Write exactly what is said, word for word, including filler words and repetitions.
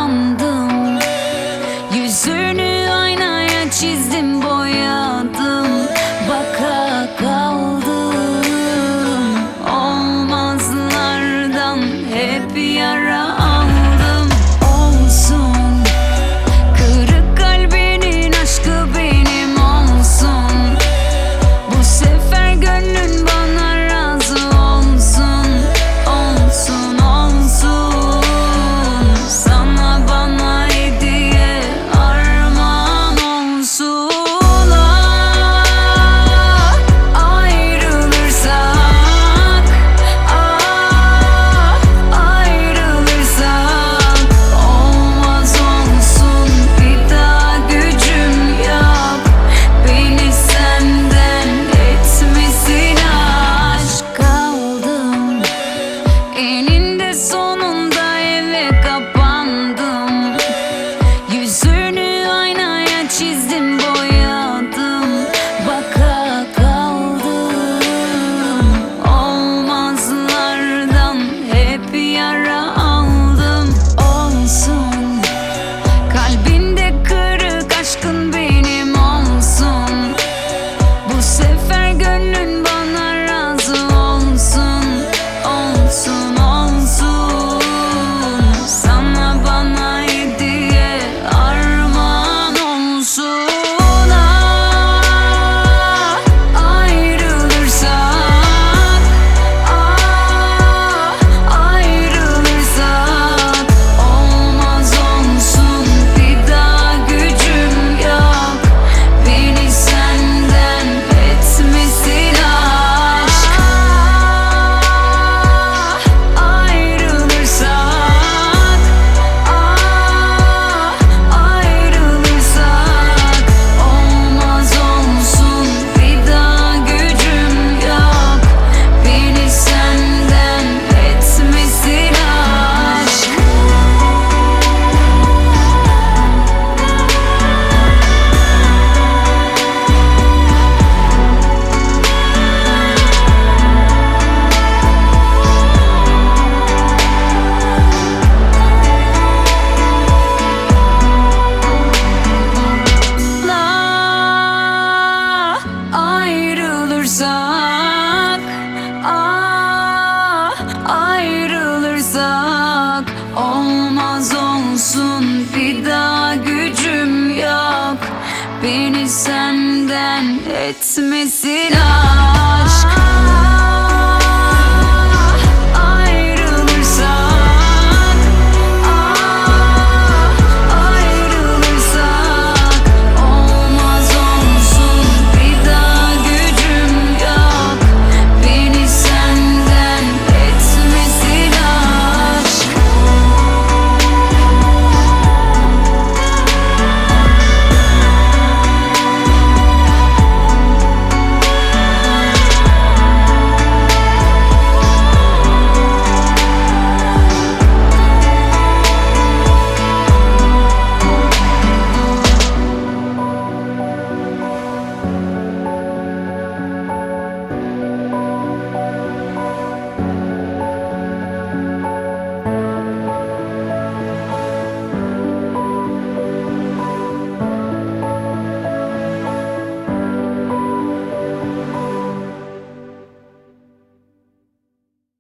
kapandım. Yüzünü aynaya çizdim, boyadım. Baka kaldım. Olmazlardan hep yara aldım. Olsun, kırık kalbinin aşkı benim olsun. Bu sefer gönlün bana razı olsun. Olsun, olsun. Sana bana hediye armağan olsun. Ah, ayrılırsak, ah, ayrılırsak olmaz olsun, bir daha gücüm yok. Beni senden etmesin aşk. Kaldım eninde sonunda, eve kapandım. Yüzünü aynaya çizdim, boyadım. Baka kaldım. Olmazlardan hep yara aldım. Olsun, kalbinde kırık aşkın benim olsun. Bu sefer gönlün bana razı olsun. Olsun, olsun. Sana bana hediye armağan olsun. Ah, ayrılırsak, ah, ayrılırsak olmaz olsun, bir daha gücüm yok. Beni senden etmesin aşk. Ah, ayrılırsak, ah, ayrılırsak olmaz olsun, bir daha gücüm yok. Beni senden etmesin aşk. Ah, ayrılırsak, ah, ayrılırsak olmaz olsun, bir daha gücüm yok. Beni senden etmesin ah.